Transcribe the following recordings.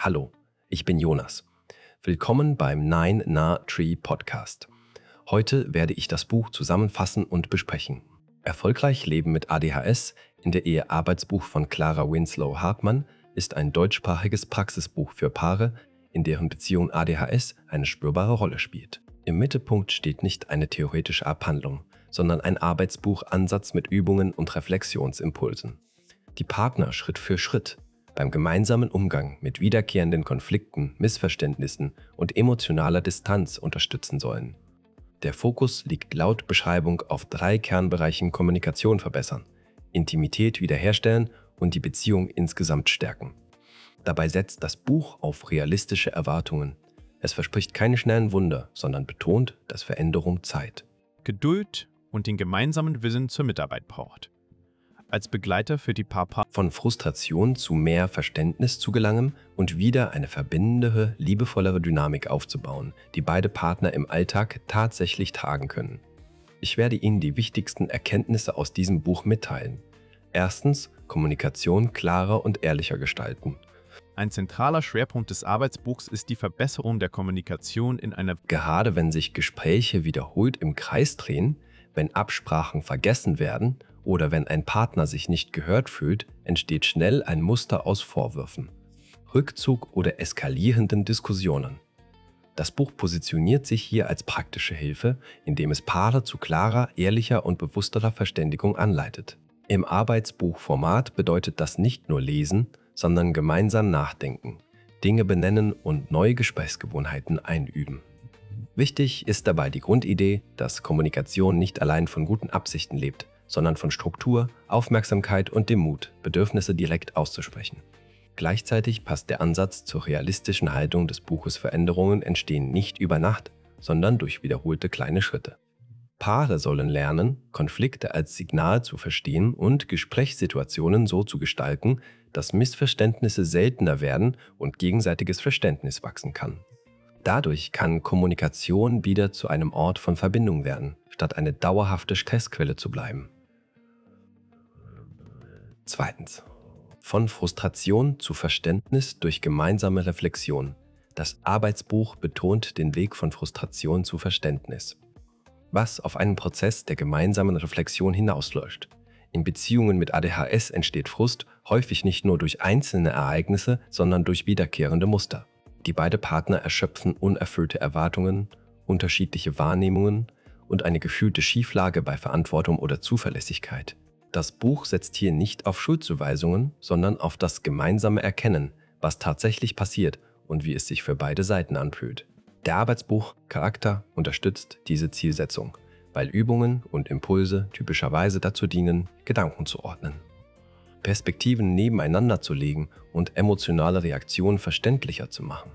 Hallo, ich bin Jonas. Willkommen beim Nine Na Tree Podcast. Heute werde ich das Buch zusammenfassen und besprechen. Erfolgreich leben mit ADHS in der Ehe Arbeitsbuch von Clara Winslow Hartmann ist ein deutschsprachiges Praxisbuch für Paare, in deren Beziehung ADHS eine spürbare Rolle spielt. Im Mittelpunkt steht nicht eine theoretische Abhandlung, sondern ein Arbeitsbuchansatz mit Übungen und Reflexionsimpulsen, die Partner Schritt für Schritt beim gemeinsamen Umgang mit wiederkehrenden Konflikten, Missverständnissen und emotionaler Distanz unterstützen sollen. Der Fokus liegt laut Beschreibung auf 3 Kernbereichen: Kommunikation verbessern, Intimität wiederherstellen und die Beziehung insgesamt stärken. Dabei setzt das Buch auf realistische Erwartungen. Es verspricht keine schnellen Wunder, sondern betont, dass Veränderung Zeit, Geduld und den gemeinsamen Willen zur Mitarbeit braucht. Als Begleiter für die Paarpaare von Frustration zu mehr Verständnis zu gelangen und wieder eine verbindendere, liebevollere Dynamik aufzubauen, die beide Partner im Alltag tatsächlich tragen können. Ich werde Ihnen die wichtigsten Erkenntnisse aus diesem Buch mitteilen. Erstens, Kommunikation klarer und ehrlicher gestalten. Ein zentraler Schwerpunkt des Arbeitsbuchs ist die Verbesserung der Kommunikation in einer Gerade wenn sich Gespräche wiederholt im Kreis drehen, wenn Absprachen vergessen werden oder wenn ein Partner sich nicht gehört fühlt, entsteht schnell ein Muster aus Vorwürfen, Rückzug oder eskalierenden Diskussionen. Das Buch positioniert sich hier als praktische Hilfe, indem es Paare zu klarer, ehrlicher und bewussterer Verständigung anleitet. Im Arbeitsbuchformat bedeutet das nicht nur lesen, sondern gemeinsam nachdenken, Dinge benennen und neue Gesprächsgewohnheiten einüben. Wichtig ist dabei die Grundidee, dass Kommunikation nicht allein von guten Absichten lebt, sondern von Struktur, Aufmerksamkeit und dem Mut, Bedürfnisse direkt auszusprechen. Gleichzeitig passt der Ansatz zur realistischen Haltung des Buches: Veränderungen entstehen nicht über Nacht, sondern durch wiederholte kleine Schritte. Paare sollen lernen, Konflikte als Signal zu verstehen und Gesprächssituationen so zu gestalten, dass Missverständnisse seltener werden und gegenseitiges Verständnis wachsen kann. Dadurch kann Kommunikation wieder zu einem Ort von Verbindung werden, statt eine dauerhafte Stressquelle zu bleiben. Zweitens. Von Frustration zu Verständnis durch gemeinsame Reflexion. Das Arbeitsbuch betont den Weg von Frustration zu Verständnis, was auf einen Prozess der gemeinsamen Reflexion hinausläuft. In Beziehungen mit ADHS entsteht Frust häufig nicht nur durch einzelne Ereignisse, sondern durch wiederkehrende Muster. Die beiden Partner erschöpfen unerfüllte Erwartungen, unterschiedliche Wahrnehmungen und eine gefühlte Schieflage bei Verantwortung oder Zuverlässigkeit. Das Buch setzt hier nicht auf Schuldzuweisungen, sondern auf das gemeinsame Erkennen, was tatsächlich passiert und wie es sich für beide Seiten anfühlt. Der Arbeitsbuch Charakter unterstützt diese Zielsetzung, weil Übungen und Impulse typischerweise dazu dienen, Gedanken zu ordnen, Perspektiven nebeneinander zu legen und emotionale Reaktionen verständlicher zu machen.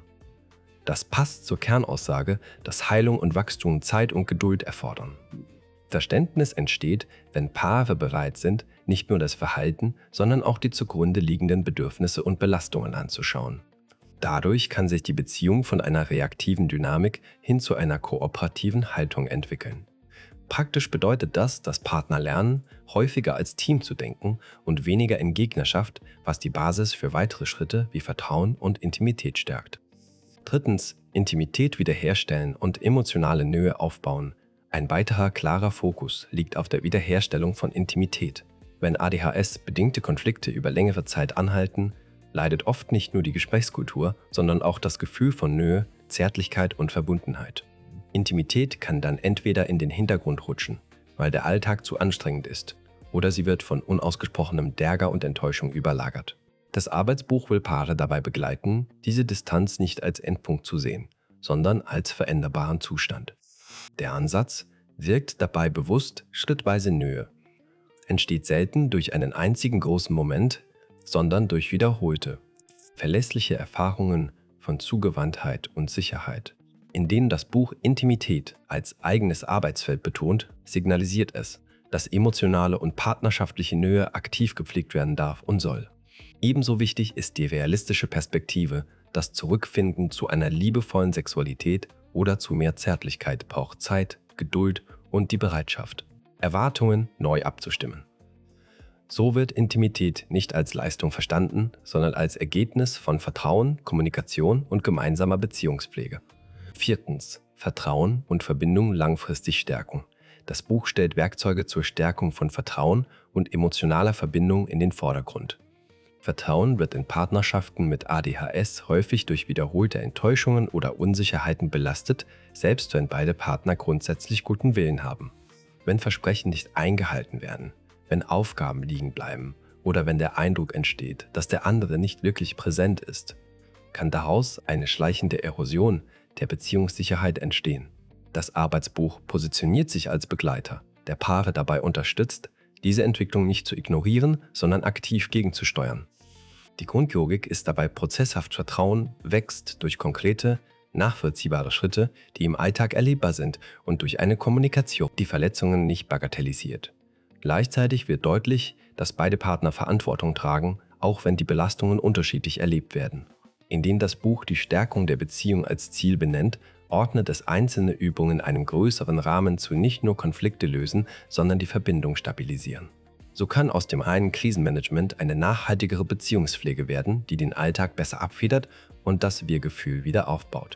Das passt zur Kernaussage, dass Heilung und Wachstum Zeit und Geduld erfordern. Verständnis entsteht, wenn Paare bereit sind, nicht nur das Verhalten, sondern auch die zugrunde liegenden Bedürfnisse und Belastungen anzuschauen. Dadurch kann sich die Beziehung von einer reaktiven Dynamik hin zu einer kooperativen Haltung entwickeln. Praktisch bedeutet das, dass Partner lernen, häufiger als Team zu denken und weniger in Gegnerschaft, was die Basis für weitere Schritte wie Vertrauen und Intimität stärkt. Drittens, Intimität wiederherstellen und emotionale Nähe aufbauen. Ein weiterer klarer Fokus liegt auf der Wiederherstellung von Intimität. Wenn ADHS-bedingte Konflikte über längere Zeit anhalten, leidet oft nicht nur die Gesprächskultur, sondern auch das Gefühl von Nähe, Zärtlichkeit und Verbundenheit. Intimität kann dann entweder in den Hintergrund rutschen, weil der Alltag zu anstrengend ist, oder sie wird von unausgesprochenem Ärger und Enttäuschung überlagert. Das Arbeitsbuch will Paare dabei begleiten, diese Distanz nicht als Endpunkt zu sehen, sondern als veränderbaren Zustand. Der Ansatz wirkt dabei bewusst schrittweise Nähe, entsteht selten durch einen einzigen großen Moment, sondern durch wiederholte, verlässliche Erfahrungen von Zugewandtheit und Sicherheit. In denen das Buch Intimität als eigenes Arbeitsfeld betont, signalisiert es, dass emotionale und partnerschaftliche Nähe aktiv gepflegt werden darf und soll. Ebenso wichtig ist die realistische Perspektive, das Zurückfinden zu einer liebevollen Sexualität oder zu mehr Zärtlichkeit braucht Zeit, Geduld und die Bereitschaft, Erwartungen neu abzustimmen. So wird Intimität nicht als Leistung verstanden, sondern als Ergebnis von Vertrauen, Kommunikation und gemeinsamer Beziehungspflege. 4. Vertrauen und Verbindung langfristig stärken. Das Buch stellt Werkzeuge zur Stärkung von Vertrauen und emotionaler Verbindung in den Vordergrund. Vertrauen wird in Partnerschaften mit ADHS häufig durch wiederholte Enttäuschungen oder Unsicherheiten belastet, selbst wenn beide Partner grundsätzlich guten Willen haben. Wenn Versprechen nicht eingehalten werden, wenn Aufgaben liegen bleiben oder wenn der Eindruck entsteht, dass der andere nicht wirklich präsent ist, kann daraus eine schleichende Erosion der Beziehungssicherheit entstehen. Das Arbeitsbuch positioniert sich als Begleiter, der Paare dabei unterstützt, diese Entwicklung nicht zu ignorieren, sondern aktiv gegenzusteuern. Die Grundlogik ist dabei prozesshaft Vertrauen wächst durch konkrete, nachvollziehbare Schritte, die im Alltag erlebbar sind und durch eine Kommunikation, die Verletzungen nicht bagatellisiert. Gleichzeitig wird deutlich, dass beide Partner Verantwortung tragen, auch wenn die Belastungen unterschiedlich erlebt werden. Indem das Buch die Stärkung der Beziehung als Ziel benennt, ordnet es einzelne Übungen einem größeren Rahmen zu nicht nur Konflikte lösen, sondern die Verbindung stabilisieren. So kann aus dem reinen Krisenmanagement eine nachhaltigere Beziehungspflege werden, die den Alltag besser abfedert und das Wir-Gefühl wieder aufbaut.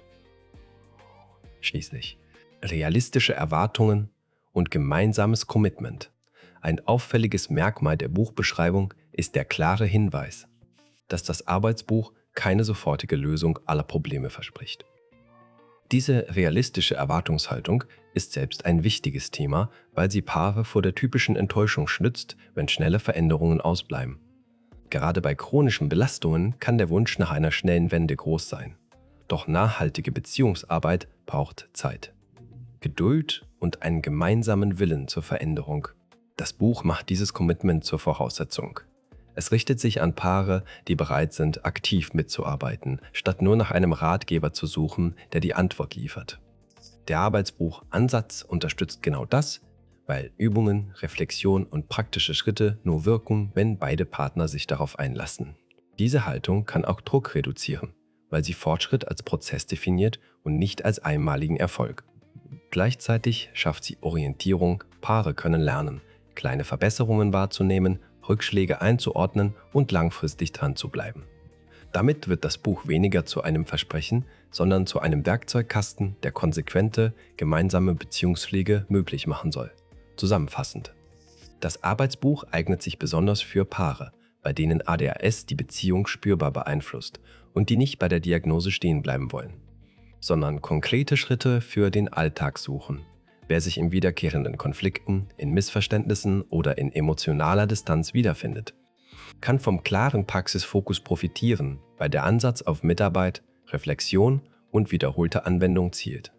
Schließlich realistische Erwartungen und gemeinsames Commitment. Ein auffälliges Merkmal der Buchbeschreibung ist der klare Hinweis, dass das Arbeitsbuch keine sofortige Lösung aller Probleme verspricht. Diese realistische Erwartungshaltung ist selbst ein wichtiges Thema, weil sie Paare vor der typischen Enttäuschung schützt, wenn schnelle Veränderungen ausbleiben. Gerade bei chronischen Belastungen kann der Wunsch nach einer schnellen Wende groß sein. Doch nachhaltige Beziehungsarbeit braucht Zeit, Geduld und einen gemeinsamen Willen zur Veränderung. Das Buch macht dieses Commitment zur Voraussetzung. Es richtet sich an Paare, die bereit sind, aktiv mitzuarbeiten, statt nur nach einem Ratgeber zu suchen, der die Antwort liefert. Der Arbeitsbuch-Ansatz unterstützt genau das, weil Übungen, Reflexion und praktische Schritte nur wirken, wenn beide Partner sich darauf einlassen. Diese Haltung kann auch Druck reduzieren, weil sie Fortschritt als Prozess definiert und nicht als einmaligen Erfolg. Gleichzeitig schafft sie Orientierung, Paare können lernen, kleine Verbesserungen wahrzunehmen, Rückschläge einzuordnen und langfristig dran zu bleiben. Damit wird das Buch weniger zu einem Versprechen, sondern zu einem Werkzeugkasten, der konsequente, gemeinsame Beziehungspflege möglich machen soll. Zusammenfassend: Das Arbeitsbuch eignet sich besonders für Paare, bei denen ADHS die Beziehung spürbar beeinflusst und die nicht bei der Diagnose stehen bleiben wollen, sondern konkrete Schritte für den Alltag suchen. Wer sich in wiederkehrenden Konflikten, in Missverständnissen oder in emotionaler Distanz wiederfindet, kann vom klaren Praxisfokus profitieren, weil der Ansatz auf Mitarbeit, Reflexion und wiederholte Anwendung zielt.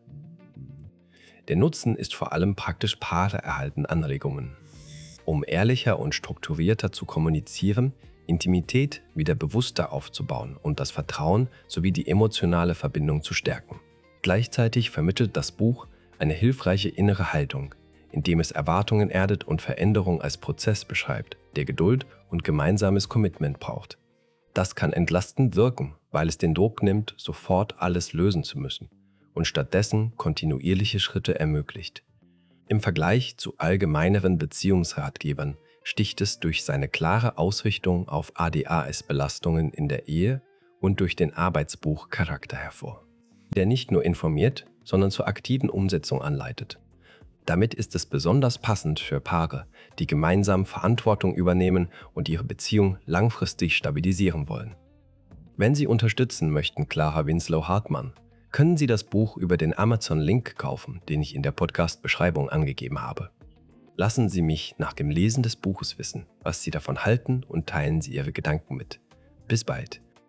Der Nutzen ist vor allem praktisch. Paare erhalten Anregungen, um ehrlicher und strukturierter zu kommunizieren, Intimität wieder bewusster aufzubauen und das Vertrauen sowie die emotionale Verbindung zu stärken. Gleichzeitig vermittelt das Buch eine hilfreiche innere Haltung, indem es Erwartungen erdet und Veränderung als Prozess beschreibt, der Geduld und gemeinsames Commitment braucht. Das kann entlastend wirken, weil es den Druck nimmt, sofort alles lösen zu müssen und stattdessen kontinuierliche Schritte ermöglicht. Im Vergleich zu allgemeineren Beziehungsratgebern sticht es durch seine klare Ausrichtung auf ADHS-Belastungen in der Ehe und durch den Arbeitsbuch-Charakter hervor, der nicht nur informiert, sondern zur aktiven Umsetzung anleitet. Damit ist es besonders passend für Paare, die gemeinsam Verantwortung übernehmen und ihre Beziehung langfristig stabilisieren wollen. Wenn Sie unterstützen möchten, Clara Winslow-Hartmann, können Sie das Buch über den Amazon-Link kaufen, den ich in der Podcast-Beschreibung angegeben habe. Lassen Sie mich nach dem Lesen des Buches wissen, was Sie davon halten und teilen Sie Ihre Gedanken mit. Bis bald.